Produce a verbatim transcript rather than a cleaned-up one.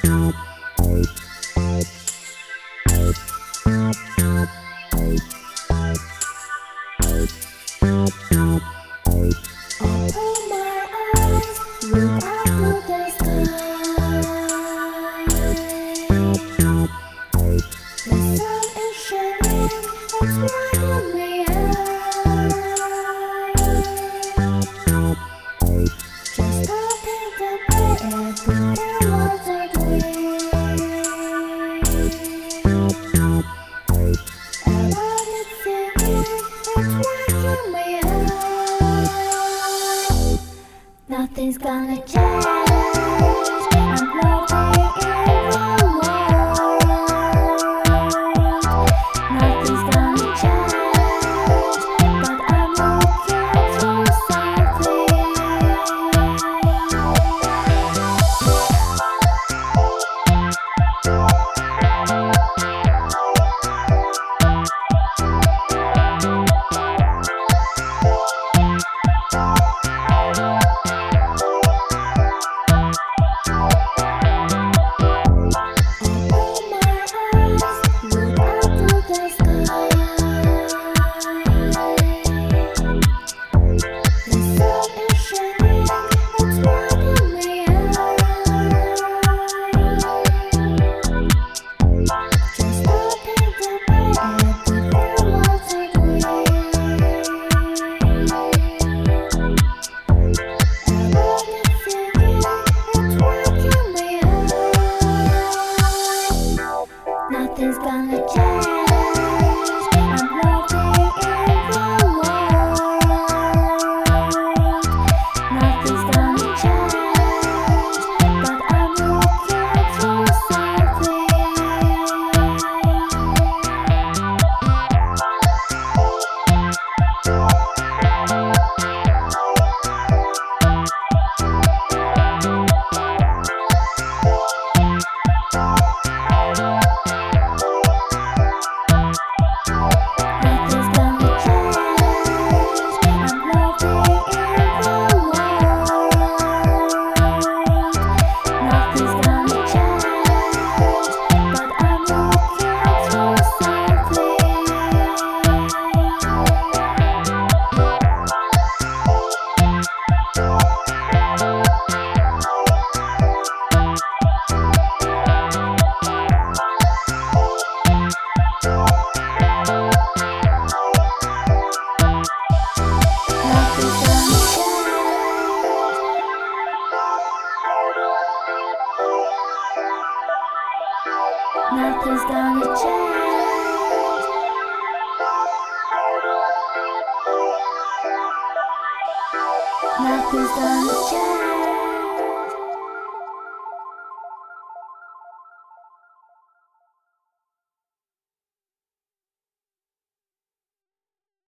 Nothing's gonna change. I'm floating in the world. Nothing's gonna change, but I'm looking for something. Nothing's gonna change. I'm floating in the world. Nothing's gonna change, but I'm looking for something. Nothing's gonna change. Nothing's gonna change.